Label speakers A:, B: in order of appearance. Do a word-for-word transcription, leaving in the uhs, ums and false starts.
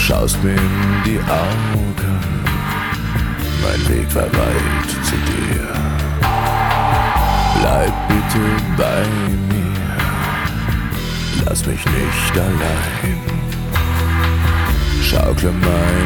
A: schaust mir in die Augen, mein Weg war weit zu dir. Bleib bitte bei mir, lass mich nicht allein, schaukle mein